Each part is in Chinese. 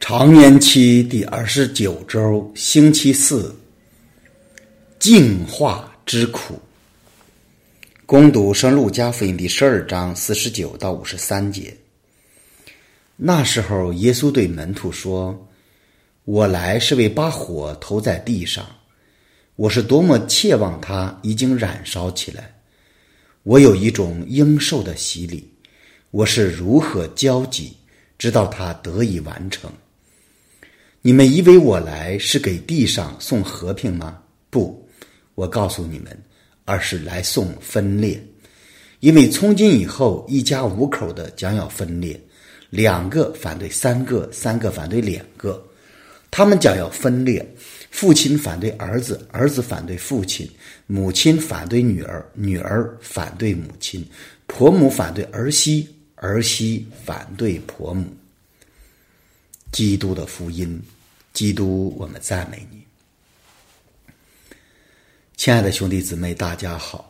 常年期第29周，星期四，净化之苦。攻读圣路加福音第12章49到53节。那时候，耶稣对门徒说：“我来是为把火投在地上，我是多么切望它已经燃烧起来。我有一种应受的洗礼，我是如何焦急，直到它得以完成。你们以为我来是给地上送和平吗？不，我告诉你们，而是来送分裂。因为从今以后，一家五口的将要分裂，2个反对3个，3个反对2个。他们将要分裂，父亲反对儿子，儿子反对父亲，母亲反对女儿，女儿反对母亲，婆母反对儿媳，儿媳反对婆母。”基督的福音，基督，我们赞美你。亲爱的兄弟姊妹，大家好。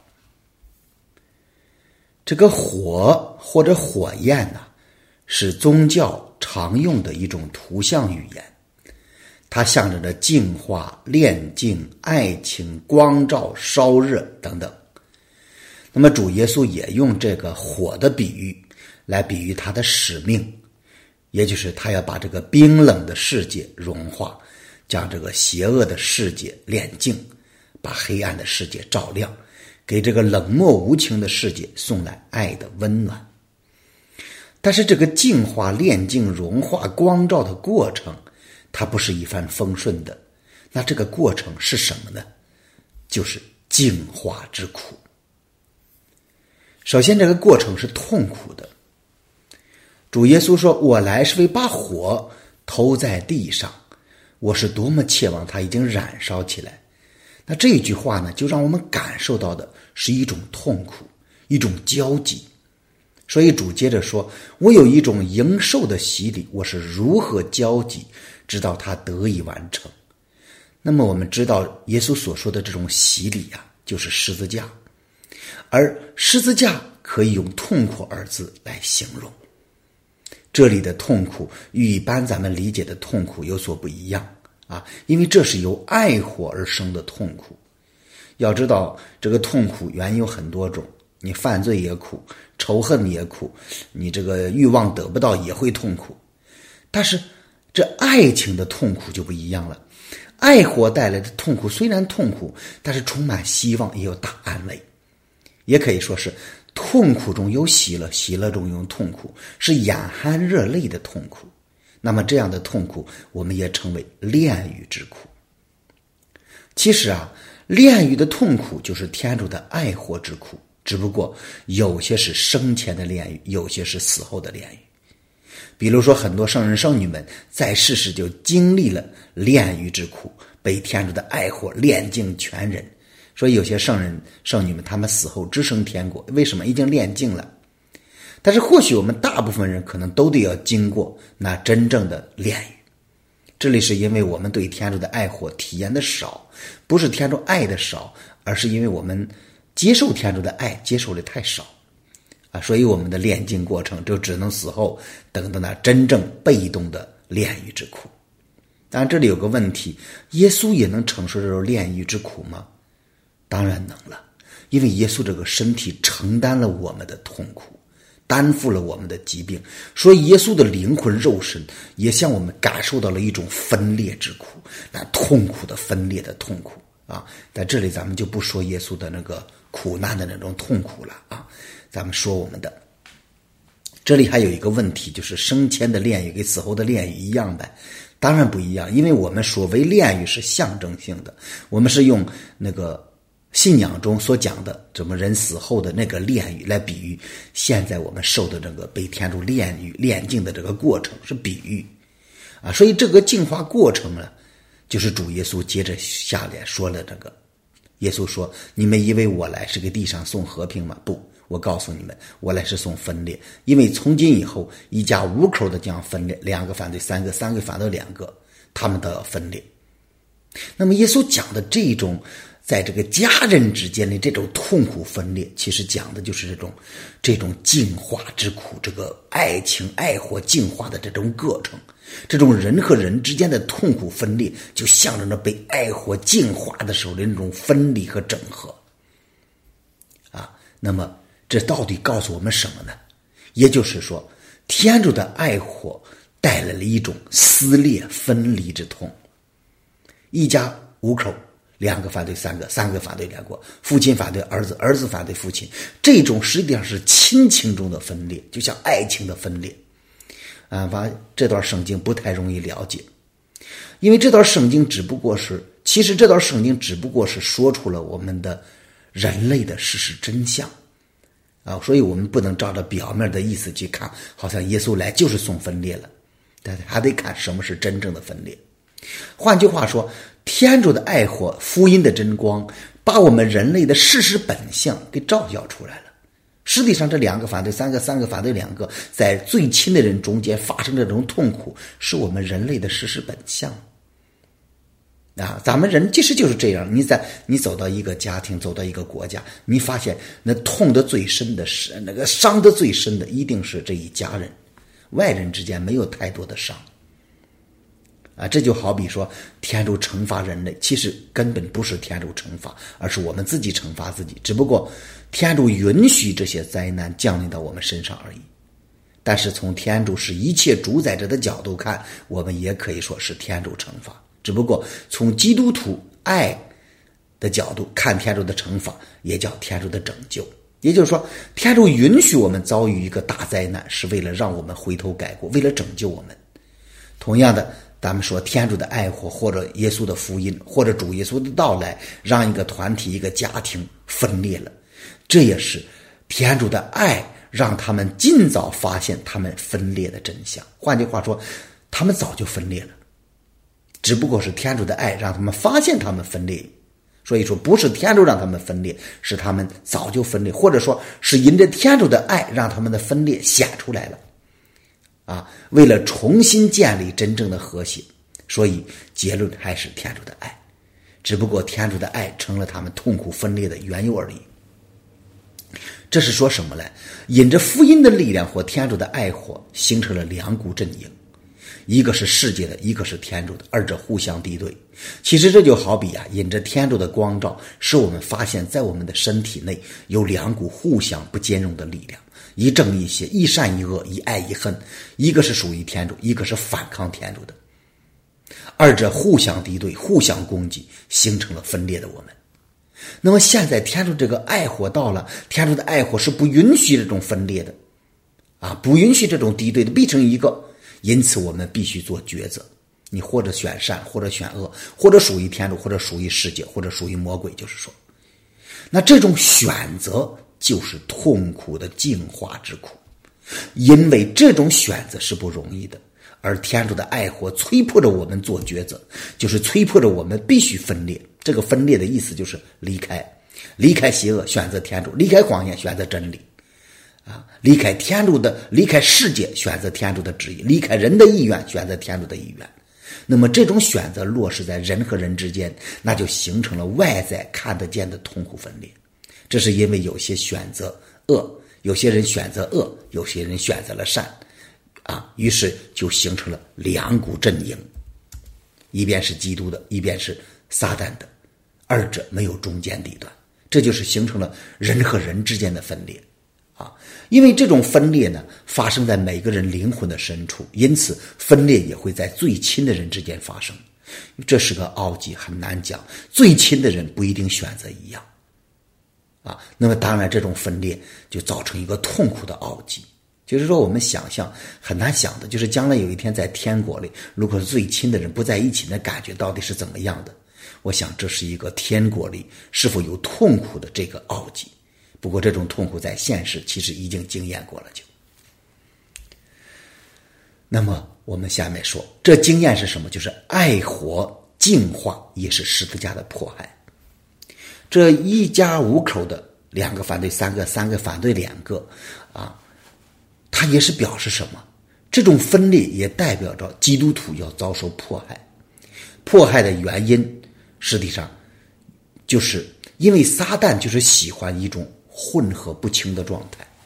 这个火或者火焰是宗教常用的一种图像语言，它象征着净化、炼净、爱情、光照、烧热等等。那么主耶稣也用这个火的比喻来比喻他的使命，也就是他要把这个冰冷的世界融化，将这个邪恶的世界炼净，把黑暗的世界照亮，给这个冷漠无情的世界送来爱的温暖。但是这个净化、炼净、融化、光照的过程，它不是一帆风顺的。那这个过程是什么呢？就是净化之苦。首先，这个过程是痛苦的。主耶稣说：“我来是为把火投在地上，我是多么切望它已经燃烧起来。”那这一句话呢，就让我们感受到的是一种痛苦，一种焦急。所以主接着说：“我有一种应受的洗礼，我是如何焦急，直到它得以完成。”那么我们知道，耶稣所说的这种洗礼就是十字架，而十字架可以用痛苦二字来形容。这里的痛苦与一般咱们理解的痛苦有所不一样因为这是由爱火而生的痛苦。要知道，这个痛苦原因有很多种，你犯罪也苦，仇恨也苦，你这个欲望得不到也会痛苦。但是这爱情的痛苦就不一样了，爱火带来的痛苦虽然痛苦，但是充满希望，也有大安慰。也可以说是痛苦中有喜乐，喜乐中有痛苦，是眼含热泪的痛苦。那么这样的痛苦，我们也称为炼狱之苦。其实炼狱的痛苦就是天主的爱火之苦，只不过有些是生前的炼狱，有些是死后的炼狱。比如说，很多圣人圣女们在世时就经历了炼狱之苦，被天主的爱火炼净全人。所以有些圣人圣女们，他们死后直升天国，为什么？已经炼净了。但是或许我们大部分人可能都得要经过那真正的炼狱。这里是因为我们对天主的爱火体验的少，不是天主爱的少，而是因为我们接受天主的爱接受的太少所以我们的炼净过程就只能死后等到那真正被动的炼狱之苦。当然这里有个问题，耶稣也能承受这种炼狱之苦吗？当然能了，因为耶稣这个身体承担了我们的痛苦，担负了我们的疾病，所以耶稣的灵魂肉身也向我们感受到了一种分裂之苦，那痛苦的分裂的痛苦在这里咱们就不说耶稣的那个苦难的那种痛苦了咱们说我们的。这里还有一个问题，就是生前的炼狱跟死后的炼狱一样呗？当然不一样，因为我们所谓炼狱是象征性的，我们是用那个信仰中所讲的怎么人死后的那个炼狱来比喻现在我们受的这个被天主炼狱炼净的这个过程，是比喻所以这个净化过程呢，就是主耶稣接着下来说了这个。耶稣说：“你们以为我来是给地上送和平吗？不，我告诉你们，我来是送分裂。因为从今以后，一家五口的将分裂，2个反对3个，3个反对2个，他们都要分裂。”那么耶稣讲的这种在这个家人之间的这种痛苦分裂，其实讲的就是这种净化之苦，这个爱情爱火净化的这种过程，这种人和人之间的痛苦分裂，就象征着被爱火净化的时候的那种分离和整合。那么这到底告诉我们什么呢？也就是说，天主的爱火带来了一种撕裂分离之痛。一家五口，两个反对三个，三个反对两个，父亲反对儿子，儿子反对父亲，这种实际上是亲情中的分裂，就像爱情的分裂。这段圣经不太容易了解，因为这段圣经只不过是说出了我们的人类的事实真相所以我们不能照着表面的意思去看，好像耶稣来就是送分裂了，但还得看什么是真正的分裂。换句话说，天主的爱火，福音的真光，把我们人类的事实本相给照耀出来了。实际上这两个反对三个，三个反对两个，在最亲的人中间发生这种痛苦，是我们人类的事实本相咱们人其实就是这样。你走到一个家庭，走到一个国家，你发现那痛得最深的是那个伤得最深的一定是这一家人，外人之间没有太多的伤这就好比说天主惩罚人类，其实根本不是天主惩罚，而是我们自己惩罚自己，只不过天主允许这些灾难降临到我们身上而已。但是从天主是一切主宰者的角度看，我们也可以说是天主惩罚，只不过从基督徒爱的角度看，天主的惩罚也叫天主的拯救。也就是说，天主允许我们遭遇一个大灾难，是为了让我们回头改过，为了拯救我们。同样的，咱们说天主的爱火，或者耶稣的福音，或者主耶稣的到来，让一个团体一个家庭分裂了，这也是天主的爱让他们尽早发现他们分裂的真相。换句话说，他们早就分裂了，只不过是天主的爱让他们发现他们分裂。所以说不是天主让他们分裂，是他们早就分裂，或者说是因着天主的爱让他们的分裂显出来了为了重新建立真正的和谐，所以结论还是天主的爱，只不过天主的爱成了他们痛苦分裂的缘由而已。这是说什么呢？引着福音的力量或天主的爱火形成了两股阵营，一个是世界的，一个是天主的，二者互相敌对。其实这就好比引着天主的光照，使我们发现在我们的身体内有两股互相不兼容的力量，一正一邪，一善一恶，一爱一恨，一个是属于天主，一个是反抗天主的，二者互相敌对，互相攻击，形成了分裂的我们。那么现在天主这个爱火到了，天主的爱火是不允许这种分裂的不允许这种敌对的，必成一个。因此我们必须做抉择，你或者选善，或者选恶，或者属于天主，或者属于世界，或者属于魔鬼。就是说，那这种选择就是痛苦的净化之苦，因为这种选择是不容易的，而天主的爱火催迫着我们做抉择，就是催迫着我们必须分裂。这个分裂的意思就是离开邪恶，选择天主；离开谎言，选择真理离开天主的，离开世界，选择天主的旨意；离开人的意愿，选择天主的意愿。那么这种选择落实在人和人之间，那就形成了外在看得见的痛苦分裂。这是因为有些选择恶，有些人选择恶，有些人选择了善于是就形成了两股阵营，一边是基督的，一边是撒旦的，二者没有中间地段，这就是形成了人和人之间的分裂因为这种分裂呢，发生在每个人灵魂的深处，因此分裂也会在最亲的人之间发生。这是个奥迹，很难讲，最亲的人不一定选择一样那么当然这种分裂就造成一个痛苦的奥迹。就是说我们想象很难想的，就是将来有一天在天国里，如果是最亲的人不在一起，那感觉到底是怎么样的。我想这是一个天国里是否有痛苦的这个奥迹。不过这种痛苦在现实其实已经经验过了那么我们下面说，这经验是什么？就是爱火净化也是十字架的迫害。这一家五口的两个反对三个，三个反对两个它也是表示什么？这种分裂也代表着基督徒要遭受迫害。迫害的原因实际上就是因为撒旦就是喜欢一种混合不清的状态，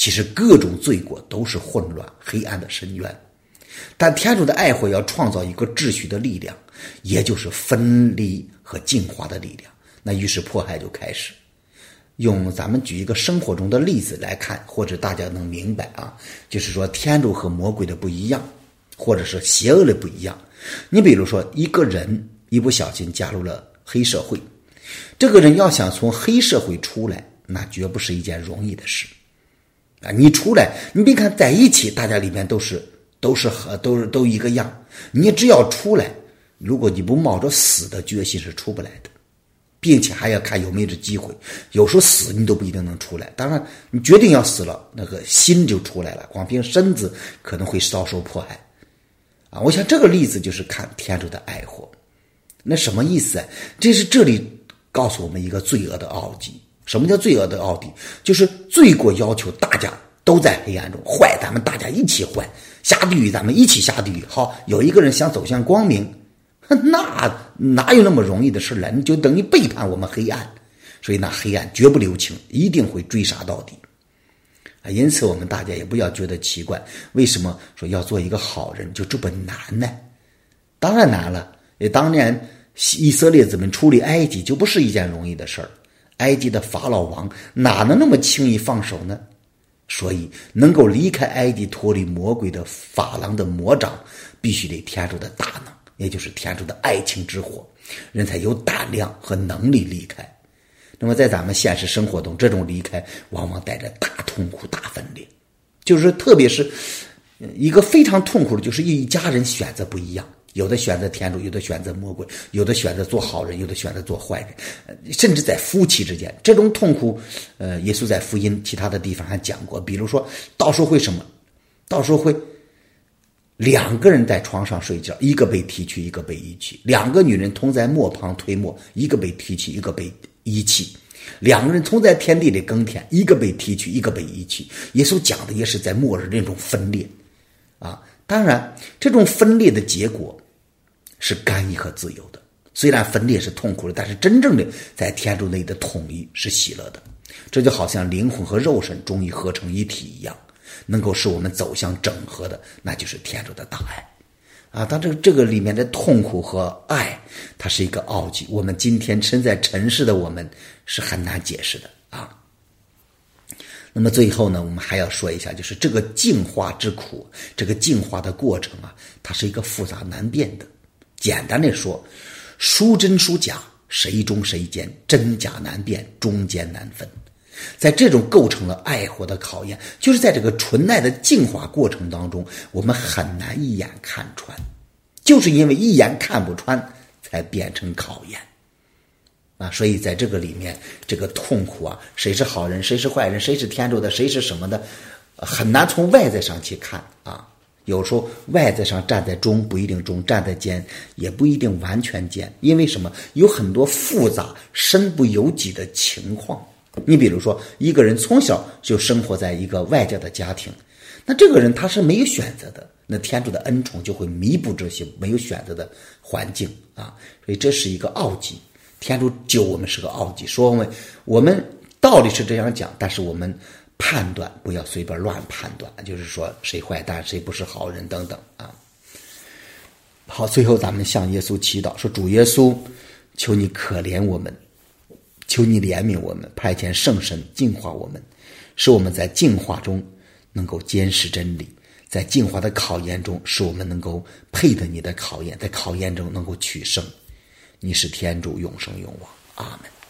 其实各种罪过都是混乱黑暗的深渊，但天主的爱火要创造一个秩序的力量，也就是分离和净化的力量。那于是迫害就开始。用咱们举一个生活中的例子来看，或者大家能明白啊，就是说天主和魔鬼的不一样，或者是邪恶的不一样。你比如说一个人一不小心加入了黑社会，这个人要想从黑社会出来，那绝不是一件容易的事啊！你出来，你别看在一起大家里面都一个样，你只要出来，如果你不冒着死的决心是出不来的，并且还要看有没有这机会。有时候死你都不一定能出来，当然你决定要死了，那个心就出来了，光凭身子可能会遭受迫害啊！我想这个例子就是看天主的爱火。那什么意思啊？这里告诉我们一个罪恶的奥迹。什么叫罪恶的奥迹？就是罪过要求大家都在黑暗中坏，咱们大家一起坏，下地狱咱们一起下地狱。好，有一个人想走向光明，那哪有那么容易的事来？你就等于背叛我们黑暗，所以那黑暗绝不留情，一定会追杀到底啊！因此我们大家也不要觉得奇怪，为什么说要做一个好人就这么难呢？当然难了，当年以色列子们出离埃及就不是一件容易的事儿，埃及的法老王哪能那么轻易放手呢？所以能够离开埃及脱离魔鬼的法郎的魔掌，必须得天主的大能，也就是天主的爱情之火，人才有胆量和能力离开。那么在咱们现实生活中，这种离开往往带着大痛苦大分裂，就是特别是一个非常痛苦的，就是一家人选择不一样，有的选择天主，有的选择魔鬼，有的选择做好人，有的选择做坏人，甚至在夫妻之间这种痛苦，耶稣在福音其他的地方还讲过，比如说到时候会什么？到时候会两个人在床上睡觉，一个被提去，一个被遗弃；两个女人同在磨旁推磨，一个被提去，一个被遗弃；两个人同在田地里耕田，一个被提去，一个被遗弃。耶稣讲的也是在末日那种分裂啊。当然这种分裂的结果是甘饴和自由的，虽然分裂是痛苦的，但是真正的在天主内的统一是喜乐的。这就好像灵魂和肉身终于合成一体一样，能够使我们走向整合的，那就是天主的大爱啊！当这个里面的痛苦和爱，它是一个奥迹，我们今天身在尘世的我们是很难解释的啊。那么最后呢，我们还要说一下，就是这个净化之苦，这个净化的过程啊，它是一个复杂难辨的。简单的说，孰真孰假，谁忠谁奸，真假难辨，忠奸难分。在这种构成了爱火的考验，就是在这个纯爱的净化过程当中，我们很难一眼看穿，就是因为一眼看不穿，才变成考验啊！所以在这个里面，这个痛苦啊，谁是好人，谁是坏人，谁是天主的，谁是什么的，很难从外在上去看啊。有时候外在上站在中不一定中，站在奸也不一定完全奸，因为什么？有很多复杂身不由己的情况。你比如说一个人从小就生活在一个外教的家庭，那这个人他是没有选择的，那天主的恩宠就会弥补这些没有选择的环境啊。所以这是一个奥迹，天主救我们是个奥迹，说我们道理是这样讲，但是我们判断不要随便乱判断，就是说谁坏蛋谁不是好人等等啊。好，最后咱们向耶稣祈祷，说主耶稣，求你可怜我们，求你怜悯我们，派遣圣神净化我们，使我们在净化中能够坚持真理，在净化的考验中使我们能够配得你的考验，在考验中能够取胜。你是天主，永生永王，阿们。